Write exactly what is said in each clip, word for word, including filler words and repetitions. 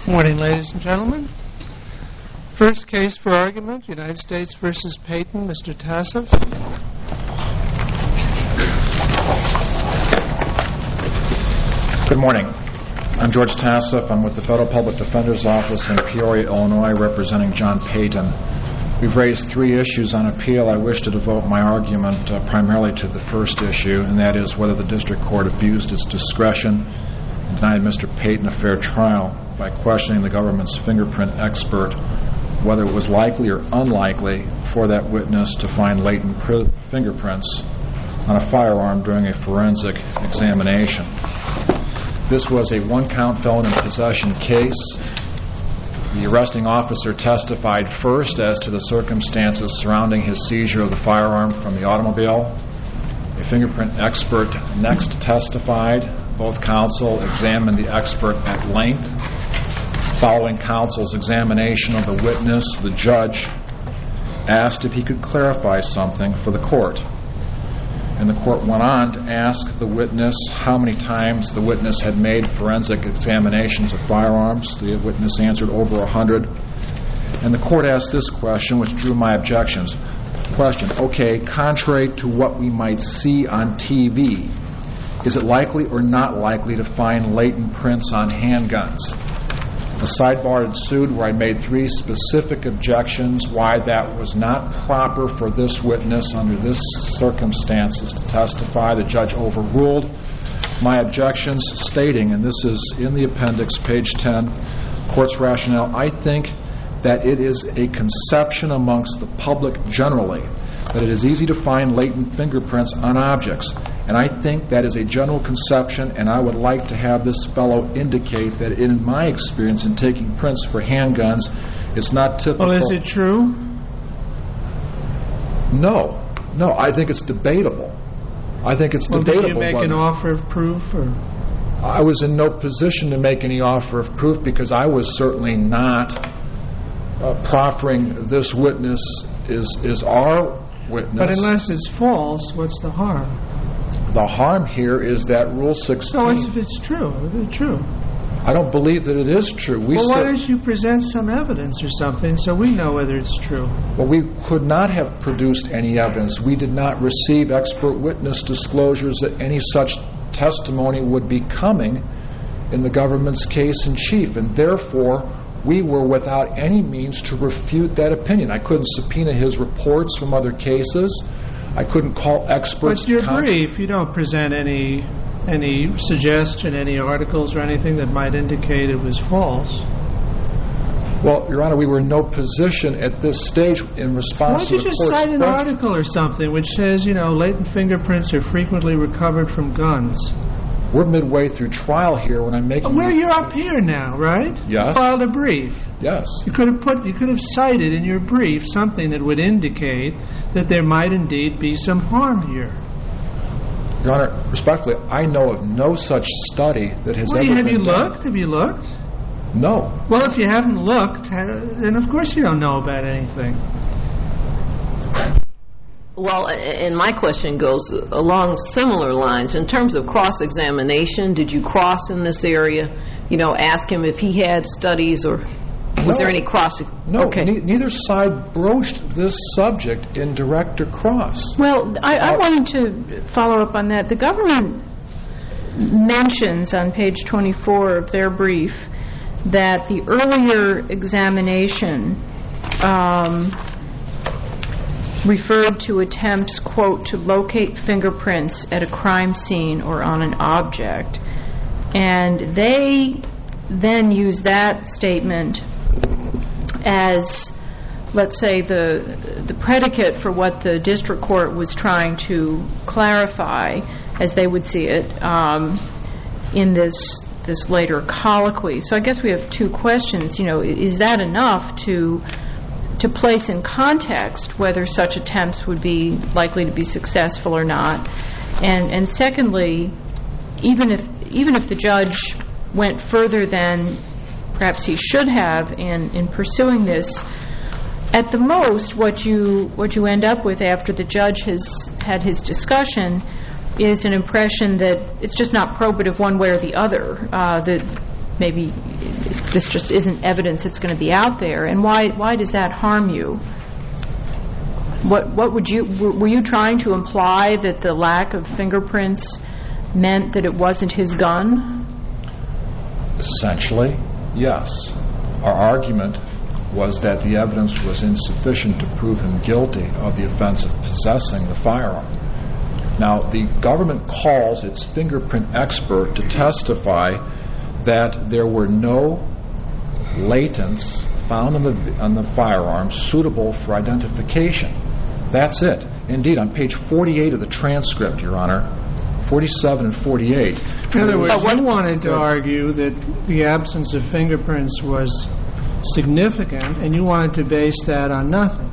Morning, ladies and gentlemen. First case for argument, United States v. Payton. Mister Tassif. Good morning. I'm George Tassif. I'm with the Federal Public Defender's Office in Peoria, Illinois, representing John Payton. We've raised three issues on appeal. I wish to devote my argument uh, primarily to the first issue, and that is whether the district court abused its discretion and denied Mister Payton a fair trial by questioning the government's fingerprint expert whether it was likely or unlikely for that witness to find latent pr- fingerprints on a firearm during a forensic examination. This was a one-count felon in possession case. The arresting officer testified first as to the circumstances surrounding his seizure of the firearm from the automobile. A fingerprint expert next testified. Both counsel examined the expert at length. Following counsel's examination of the witness, the judge asked if he could clarify something for the court. And the court went on to ask the witness how many times the witness had made forensic examinations of firearms. The witness answered over a hundred. And the court asked this question, which drew my objections. Question, okay, contrary to what we might see on T V, is it likely or not likely to find latent prints on handguns? A sidebar ensued where I made three specific objections why that was not proper for this witness under this circumstances to testify. The judge overruled my objections, stating, and this is in the appendix, page ten, court's rationale, I think that it is a conception amongst the public generally that it is easy to find latent fingerprints on objects. And I think that is a general conception, and I would like to have this fellow indicate that in my experience in taking prints for handguns, it's not typical. Well, is it true? No. No, I think it's debatable. I think it's well, debatable. Did you make whether, an offer of proof? Or? I was in no position to make any offer of proof because I was certainly not uh, proffering this witness is, is our witness. But unless it's false, what's the harm? The harm here is that Rule sixteen... So as if it's true. Is it true? I don't believe that it is true. We well, why don't you present some evidence or something so we know whether it's true? Well, we could not have produced any evidence. We did not receive expert witness disclosures that any such testimony would be coming in the government's case in chief, and therefore we were without any means to refute that opinion. I couldn't subpoena his reports from other cases. I couldn't call experts. But your to brief, you don't present any any suggestion, any articles or anything that might indicate it was false. Well, Your Honor, we were in no position at this stage in response to the court's question. Why don't you just cite an article or something which says, you know, latent fingerprints are frequently recovered from guns? We're midway through trial here when I'm making... Well, you're up here now, right? Yes. You filed a brief. Yes. You could have put, you could have cited in your brief something that would indicate that there might indeed be some harm here. Your Honor, respectfully, I know of no such study that has well, ever have been you done. looked? Have you looked? No. Well, if you haven't looked, then of course you don't know about anything. Well, and my question goes along similar lines. In terms of cross-examination, did you cross in this area? You know, ask him if he had studies or was no. there any cross? No, okay. ne- neither side broached this subject in direct or cross. Well, I, I wanted to follow up on that. The government mentions on page twenty-four of their brief that the earlier examination um, referred to attempts, quote, to locate fingerprints at a crime scene or on an object. And they then use that statement as, let's say, the the predicate for what the district court was trying to clarify, as they would see it, um, in this this later colloquy. So I guess we have two questions. You know, is that enough to to place in context whether such attempts would be likely to be successful or not? And and secondly, even if even if the judge went further than perhaps he should have in, in pursuing this, at the most what you what you end up with after the judge has had his discussion is an impression that it's just not probative one way or the other, uh, that maybe this just isn't evidence that's going to be out there. And why why does that harm you? What what would you were you trying to imply that the lack of fingerprints meant that it wasn't his gun? Essentially, yes. Our argument was that the evidence was insufficient to prove him guilty of the offense of possessing the firearm. Now, the government calls its fingerprint expert to testify that there were no latents found on the, on the firearm suitable for identification. That's it. Indeed, on page forty-eight of the transcript, Your Honor, forty-seven and forty-eight. In other words, you wanted to argue that the absence of fingerprints was significant, and you wanted to base that on nothing.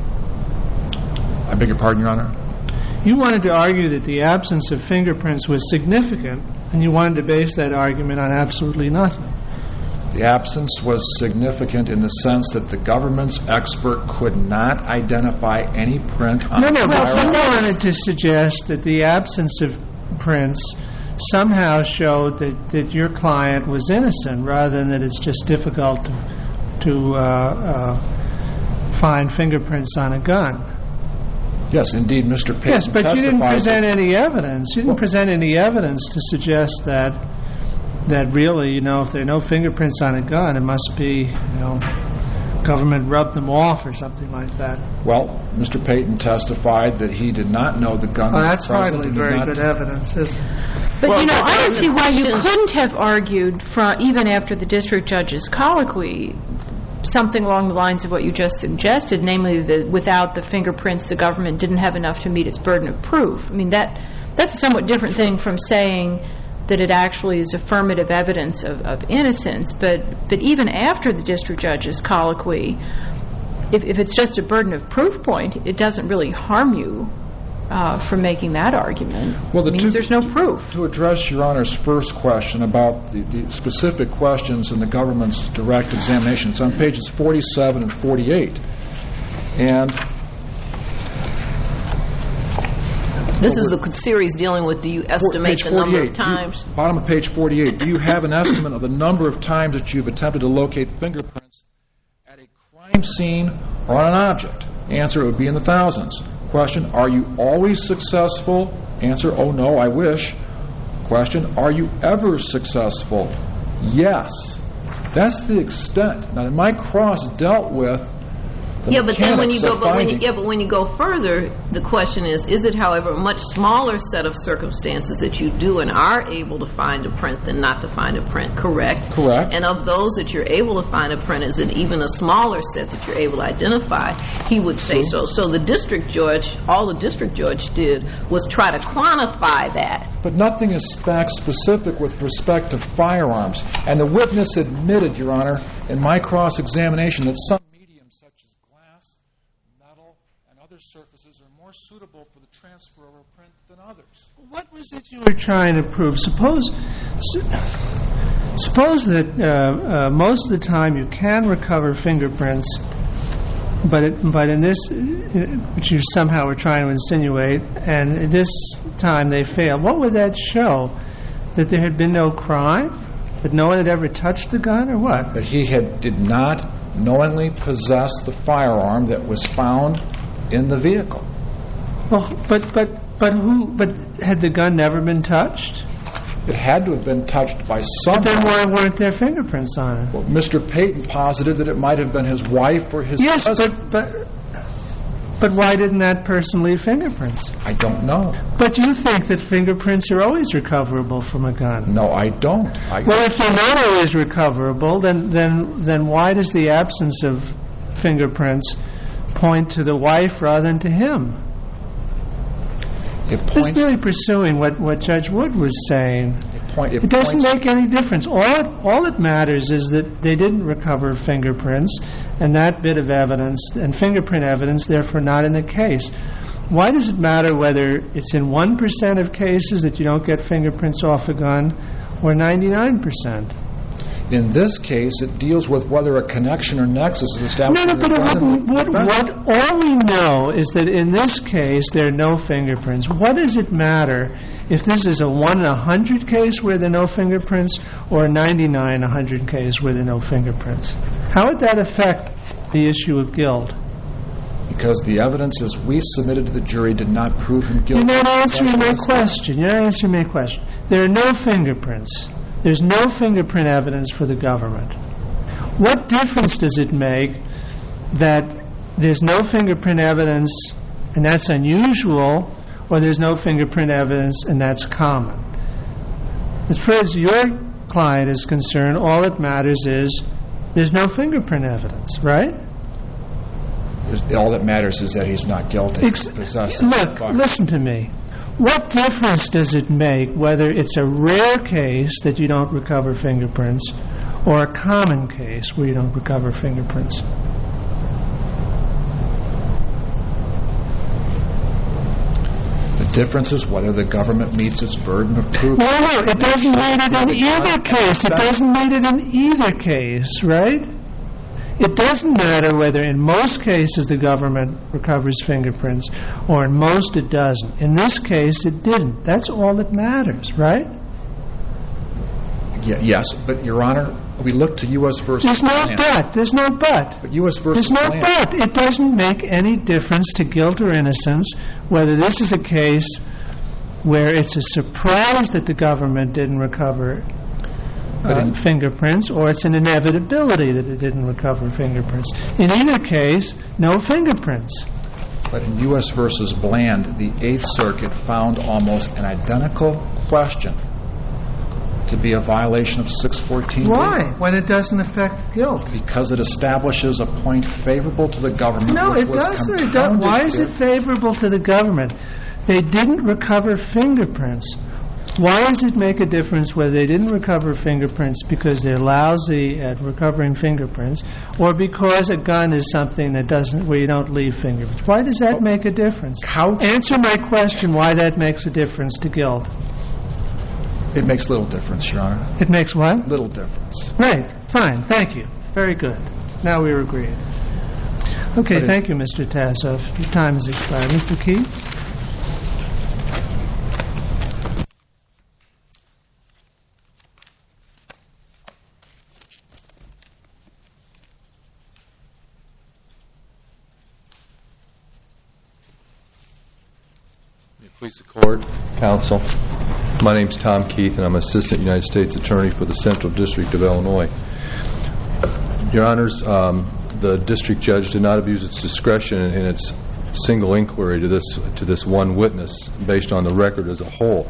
I beg your pardon, Your Honor? You wanted to argue that the absence of fingerprints was significant, and you wanted to base that argument on absolutely nothing. The absence was significant in the sense that the government's expert could not identify any print on no, the no, firearm. No, but you wanted to suggest that the absence of prints somehow showed that, that your client was innocent, rather than that it's just difficult to, to uh, uh, find fingerprints on a gun. Yes, indeed, Mister Payton Yes, but you didn't present that, any evidence. You didn't well, present any evidence to suggest that that really, you know, if there are no fingerprints on a gun, it must be, you know, government rubbed them off or something like that. Well, Mister Payton testified that he did not know the gun well, was that's present. That's hardly very good evidence, isn't it? But, well, you know, I don't see why you couldn't have argued, from, even after the district judge's colloquy, something along the lines of what you just suggested, namely that without the fingerprints, the government didn't have enough to meet its burden of proof. I mean, that that's a somewhat different thing from saying that it actually is affirmative evidence of, of innocence. But but even after the district judge's colloquy, if, if it's just a burden of proof point, it doesn't really harm you uh, from making that argument. Well, the it means two, there's no proof. To address Your Honor's first question about the, the specific questions in the government's direct examination, it's on pages forty-seven and forty-eight. And this is the series dealing with, do you estimate the number of times? You, bottom of page forty-eight. Do you have an estimate of the number of times that you've attempted to locate fingerprints at a crime scene or on an object? Answer, it would be in the thousands. Question, are you always successful? Answer, oh no, I wish. Question, are you ever successful? Yes. That's the extent. Now, my cross dealt with the yeah, but then when you go, but when you, finding. yeah, but when you go further, the question is: is it, however, a much smaller set of circumstances that you do and are able to find a print than not to find a print? Correct. Correct. And of those that you're able to find a print, is it even a smaller set that you're able to identify? He would say so. So the district judge, all the district judge did was try to quantify that. But nothing is fact specific with respect to firearms. And the witness admitted, Your Honor, in my cross examination that some such as glass, metal, and other surfaces are more suitable for the transfer of a print than others. What was it you were trying to prove? Suppose, suppose that uh, uh, most of the time you can recover fingerprints, but it, but in this, which you somehow were trying to insinuate, and this time they failed. What would that show? That there had been no crime? That no one had ever touched the gun, or what? That he had did not knowingly possess the firearm that was found in the vehicle. Well, but but but who? But had the gun never been touched? It had to have been touched by someone. But then why weren't there fingerprints on it? Well, Mister Payton posited that it might have been his wife or his yes, cousin. Yes, but but but why didn't that person leave fingerprints? I don't know. But you think that fingerprints are always recoverable from a gun? No, I don't. I well, if they're not always recoverable, then then then why does the absence of fingerprints point to the wife rather than to him? It points. It's really pursuing what, what Judge Wood was saying. It, point, it, it doesn't points. make any difference. All it, all that matters is that they didn't recover fingerprints, and that bit of evidence, and fingerprint evidence, therefore not in the case. Why does it matter whether it's in one percent of cases that you don't get fingerprints off a gun or ninety-nine percent? In this case, it deals with whether a connection or nexus is established. No, no, but what, what, what, all we know is that in this case there are no fingerprints. What does it matter if this is a one in a hundred case where there are no fingerprints or a ninety-nine in a hundred case where there are no fingerprints? How would that affect the issue of guilt? Because the evidence as we submitted to the jury did not prove him guilty. You're not answering my question. You're not answering my question. There are no fingerprints. There's no fingerprint evidence for the government. What difference does it make that there's no fingerprint evidence and that's unusual, or there's no fingerprint evidence and that's common? As far as your client is concerned, all that matters is there's no fingerprint evidence, right? All that matters is that he's not guilty. Ex- look, listen to me. What difference does it make whether it's a rare case that you don't recover fingerprints or a common case where you don't recover fingerprints? The difference is whether the government meets its burden of proof. No, no, it doesn't mean it in either case. It doesn't mean it in either case, right? It doesn't matter whether in most cases the government recovers fingerprints or in most it doesn't. In this case, it didn't. That's all that matters, right? Yeah, yes, but, Your Honor, we look to U S versus There's no Bland. but. There's no but. But U S versus There's no Bland. but. It doesn't make any difference to guilt or innocence whether this is a case where it's a surprise that the government didn't recover Uh, fingerprints, or it's an inevitability that it didn't recover fingerprints. In either case, no fingerprints. But in U S versus Bland, the Eighth Circuit found almost an identical question to be a violation of six fourteen B. Why? When it doesn't affect guilt. Because it establishes a point favorable to the government. No, which it was doesn't. It does. Why is here. it favorable to the government? They didn't recover fingerprints. Why does it make a difference whether they didn't recover fingerprints because they're lousy at recovering fingerprints, or because a gun is something that doesn't, where you don't leave fingerprints? Why does that make a difference? How? Answer my question, why that makes a difference to guilt. It makes little difference, Your Honor. It makes what? Little difference. Right. Fine. Thank you. Very good. Now we're agreed. Okay. But thank you, Mister Tassoff. Your time has expired. Mister Keith? Please the court, counsel. My name is Tom Keith, and I'm Assistant United States Attorney for the Central District of Illinois. Your Honors, um, the district judge did not abuse its discretion in its single inquiry to this to this one witness based on the record as a whole.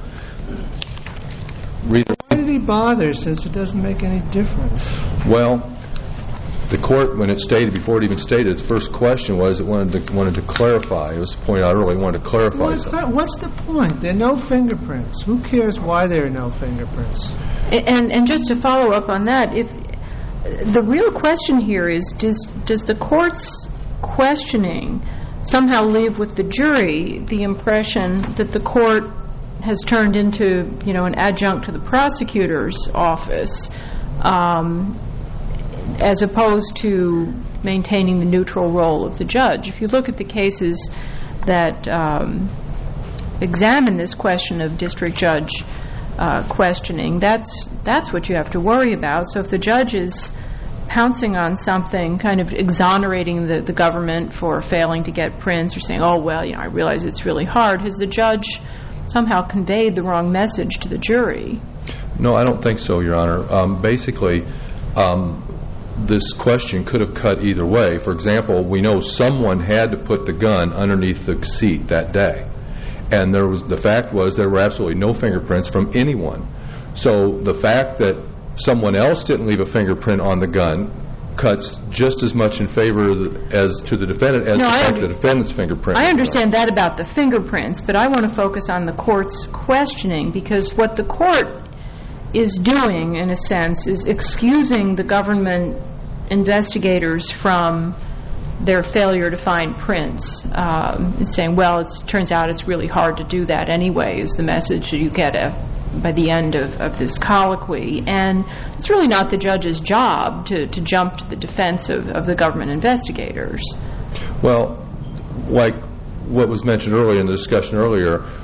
Read Why did he bother, since it doesn't make any difference? Well, the court, when it stated, before it even stated, its first question was it wanted to, wanted to clarify. It was pointed out earlier, it wanted to clarify What's, something. what's the point? There are no fingerprints. Who cares why there are no fingerprints? And and just to follow up on that, if the real question here is, does does the court's questioning somehow leave with the jury the impression that the court has turned into, you know, an adjunct to the prosecutor's office, um, as opposed to maintaining the neutral role of the judge? If you look at the cases that um, examine this question of district judge uh, questioning, that's that's what you have to worry about. So if the judge is pouncing on something, kind of exonerating the, the government for failing to get prints, or saying, oh, well, you know, I realize it's really hard, has the judge somehow conveyed the wrong message to the jury? No, I don't think so, Your Honor. Um, basically, um, this question could have cut either way. For example, we know someone had to put the gun underneath the seat that day, and there was the fact was there were absolutely no fingerprints from anyone. So the fact that someone else didn't leave a fingerprint on the gun cuts just as much in favor as to the defendant as no, the I fact under- the defendant's fingerprint. I understand that about the fingerprints, but I want to focus on the court's questioning, because what the court is doing, in a sense, is excusing the government investigators from their failure to find prints, um, saying, well, it turns out it's really hard to do that anyway, is the message that you get a, by the end of, of this colloquy. And it's really not the judge's job to, to jump to the defense of, of the government investigators. Well, like what was mentioned earlier in the discussion earlier,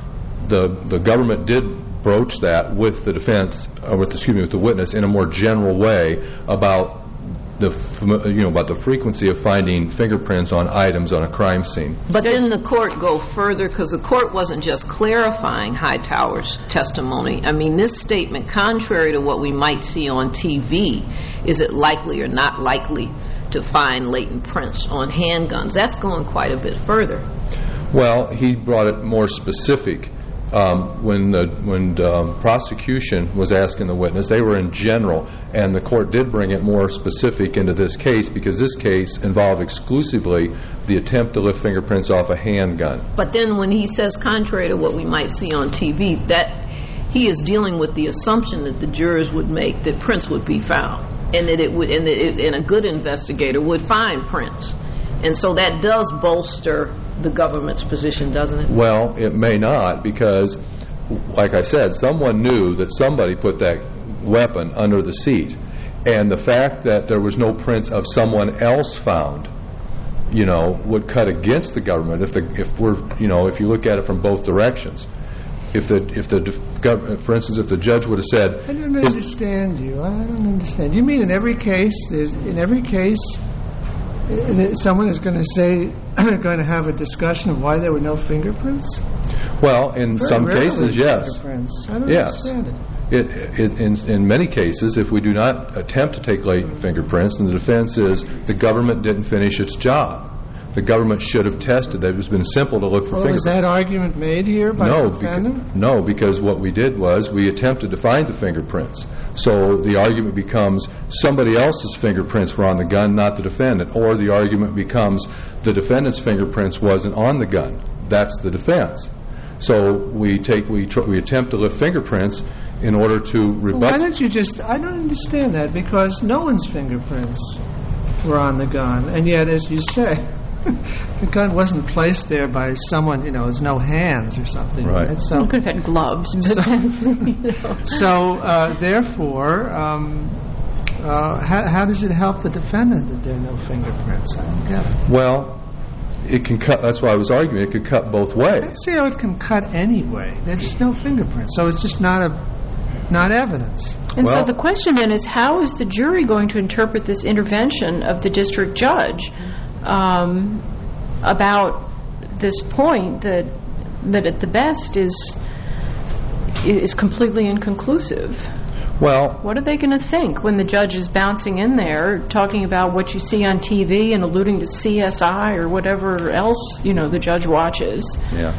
the the government did broach that with the defense, or with excuse me, with the witness in a more general way about the you know about the frequency of finding fingerprints on items on a crime scene. But didn't the court go further? Because the court wasn't just clarifying Hightower's testimony. I mean, this statement, contrary to what we might see on T V, is it likely or not likely to find latent prints on handguns? That's going quite a bit further. Well, he brought it more specific. Um, when the when the um, prosecution was asking the witness, they were in general, and the court did bring it more specific into this case because this case involved exclusively the attempt to lift fingerprints off a handgun. But then when he says contrary to what we might see on T V, that he is dealing with the assumption that the jurors would make that prints would be found, and that it would, and, that it, and a good investigator would find prints. And so that does bolster the government's position, doesn't it? Well, it may not, because, like I said, someone knew that somebody put that weapon under the seat. And the fact that there was no prints of someone else found, you know, would cut against the government if the if we're you know if you look at it from both directions. If the if the government, for instance, if the judge would have said, I don't understand you. I don't understand. You mean in every case, there's in every case. Someone is going to say, going to have a discussion of why there were no fingerprints? Well, in Very some rarely cases, yes. Fingerprints. I don't yes. understand it. It, it, in, in many cases, if we do not attempt to take latent fingerprints, then the defense is the government didn't finish its job. The government should have tested. It has been simple to look for well, fingerprints. Was that argument made here by no, the defendant? Beca- no, because what we did was we attempted to find the fingerprints. So the argument becomes somebody else's fingerprints were on the gun, not the defendant. Or the argument becomes the defendant's fingerprints wasn't on the gun. That's the defense. So we take we tr- we attempt to lift fingerprints in order to rebut. Well, why don't you just? I don't understand that, because no one's fingerprints were on the gun, and yet, as you say, the gun wasn't placed there by someone, you know, there's no hands or something. Right. right? So, you could have had gloves. But so, you know. so uh, therefore, um, uh, how, how does it help the defendant that there are no fingerprints? I don't get it. Well, it can cut. That's why I was arguing. It could cut both I ways. see how it can cut anyway. There's just no fingerprints, so it's just not a not evidence. And Well- so the question then is, how is the jury going to interpret this intervention of the district judge um, about this point that that at the best is is completely inconclusive? Well, What are they going to think when the judge is bouncing in there talking about what you see on T V and alluding to C S I or whatever else, you know, the judge watches? yeah.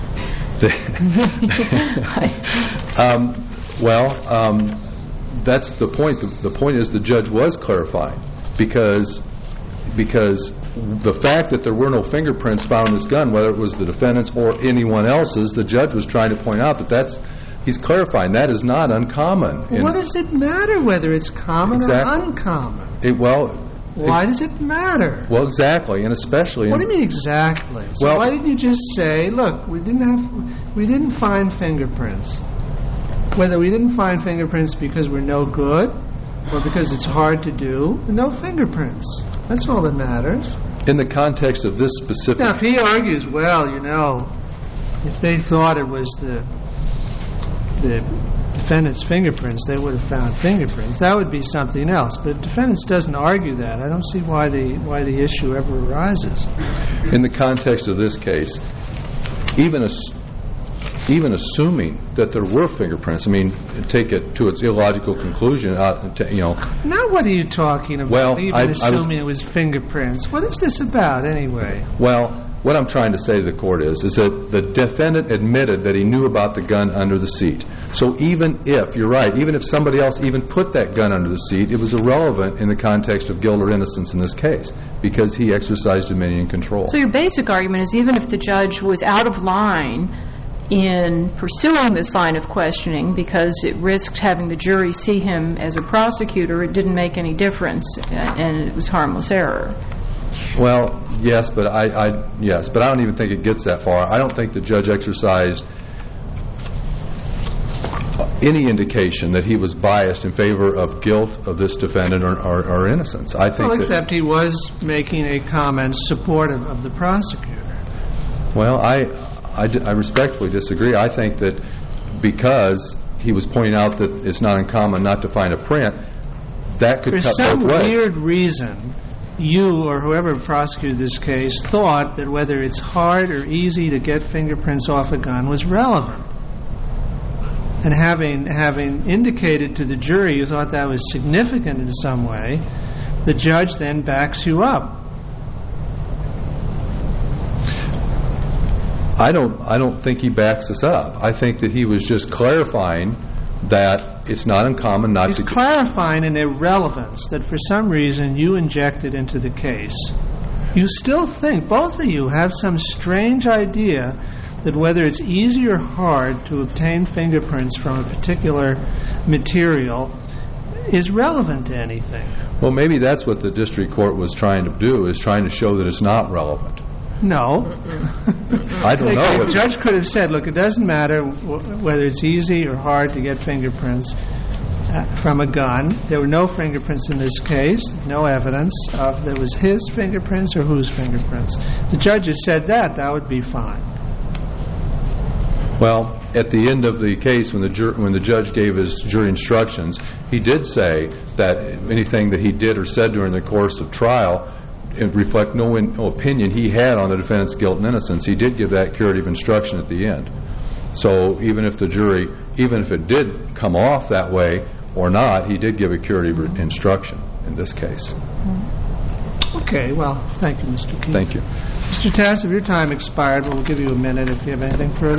um, well, um, that's the point. The, the point is the judge was clarified because because the fact that there were no fingerprints found in this gun, whether it was the defendant's or anyone else's, the judge was trying to point out that that's he's clarifying that is not uncommon. Well, what does it matter whether it's common Exactly. or uncommon? It, well, Why it, does it matter? well, exactly, and especially. What do in, you mean exactly? So Well- why didn't you just say, look, we didn't have, we didn't find fingerprints. Whether we didn't find fingerprints because we're no good or because it's hard to do, no fingerprints. That's all that matters. in the context of this specific. Now, if he argues, well, you know, if they thought it was the the defendant's fingerprints, they would have found fingerprints. That would be something else. But if defendants doesn't argue that, I don't see why the why the issue ever arises. In the context of this case, even as, even assuming that there were fingerprints, I mean, take it to its illogical conclusion, uh, to, you know. Now, what are you talking about? Well, even I- I was- assuming it was fingerprints. What is this about, anyway? Well, what I'm trying to say to the court is, is that the defendant admitted that he knew about the gun under the seat. So even if, you're right, even if somebody else even put that gun under the seat, it was irrelevant in the context of guilt or innocence in this case, because he exercised dominion and control. So your basic argument is even if the judge was out of line in pursuing this line of questioning because it risked having the jury see him as a prosecutor, it didn't make any difference, and it was harmless error. Well, yes, but I, I yes, but I don't even think it gets that far. I don't think the judge exercised any indication that he was biased in favor of guilt of this defendant or, or, or innocence. I think. Well, that, except he was making a comment supportive of the prosecutor. Well, I, I, I respectfully disagree. I think that because he was pointing out that it's not uncommon not to find a print, that could For cut some both ways. weird reason, you or whoever prosecuted this case thought that whether it's hard or easy to get fingerprints off a gun was relevant. And having having indicated to the jury you thought that was significant in some way, the judge then backs you up. I don't I don't think he backs us up. I think that he was just clarifying that it's not uncommon not He's to... clarifying an irrelevance that for some reason you injected into the case. You still think, both of you have some strange idea that whether it's easy or hard to obtain fingerprints from a particular material is relevant to anything. Well, maybe that's what the district court was trying to do, is trying to show that it's not relevant. No. I don't know. The judge could have said, look, it doesn't matter w- whether it's easy or hard to get fingerprints uh, from a gun. There were no fingerprints in this case, no evidence of that was his fingerprints or whose fingerprints. The judge has said that, that would be fine. Well, at the end of the case, when the jur- when the judge gave his jury instructions, he did say that anything that he did or said during the course of trial it reflect no, in, no opinion he had on the defendant's guilt and innocence. He did give that curative instruction at the end. So even if the jury, even if it did come off that way or not, he did give a curative mm-hmm. instruction in this case. Okay, well, thank you, Mister Keith. Thank you. Mister Tass, if your time expired, we'll give you a minute if you have anything further.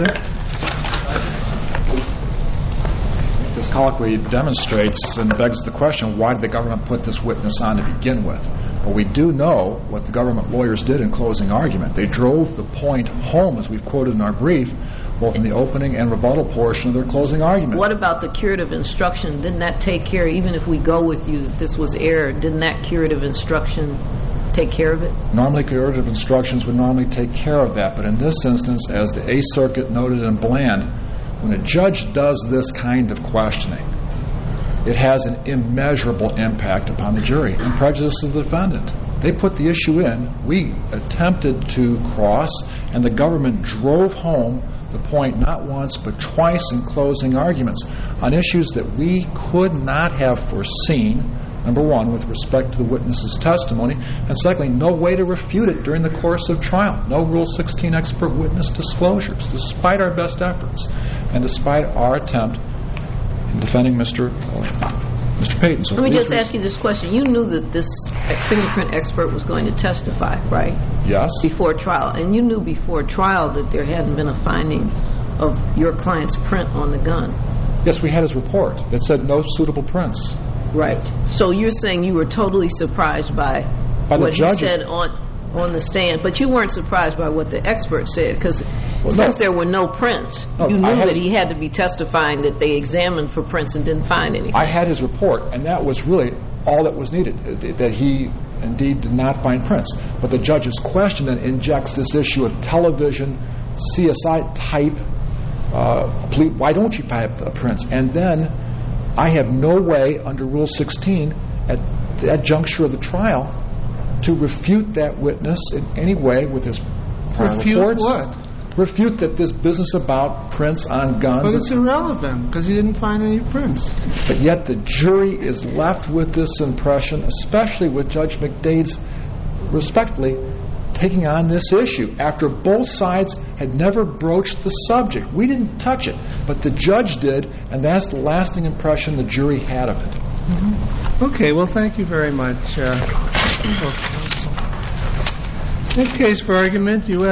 This colloquy demonstrates and begs the question, why did the government put this witness on to begin with? Well, we do know what the government lawyers did in closing argument. They drove the point home, as we've quoted in our brief, both in the opening and rebuttal portion of their closing argument. What about the curative instruction? Didn't that take care, even if we go with you that this was error, didn't that curative instruction take care of it? Normally, curative instructions would normally take care of that, but in this instance, as the Eighth Circuit noted in Bland, when a judge does this kind of questioning, it has an immeasurable impact upon the jury and prejudices the defendant. They put the issue in. We attempted to cross, and the government drove home the point not once but twice in closing arguments on issues that we could not have foreseen, number one, with respect to the witness's testimony, and secondly, no way to refute it during the course of trial. No Rule sixteen expert witness disclosures, despite our best efforts and despite our attempt in defending Mister Uh, Mister Payton. So Let me just ask you this question. You knew that this fingerprint expert was going to testify, right? Yes. Before trial. And you knew before trial that there hadn't been a finding of your client's print on the gun. Yes, we had his report that said no suitable prints. Right. So you're saying you were totally surprised by, by what he said on on the stand, but you weren't surprised by what the expert said, because well, since no. there were no prints, no, you knew that his, he had to be testifying that they examined for prints and didn't find anything. I had his report, and that was really all that was needed, that he indeed did not find prints. But the judge's question then injects this issue of television, C S I type, uh, why don't you find prints? And then I have no way under Rule sixteen at that juncture of the trial to refute that witness in any way with his prior refute reports. What? Refute that this business about prints on guns. But it's irrelevant because he didn't find any prints. But yet the jury is left with this impression, especially with Judge McDade's, respectfully, taking on this issue after both sides had never broached the subject. We didn't touch it, but the judge did, and that's the lasting impression the jury had of it. Mm-hmm. Okay, well, thank you very much. Uh, Next case for argument, U S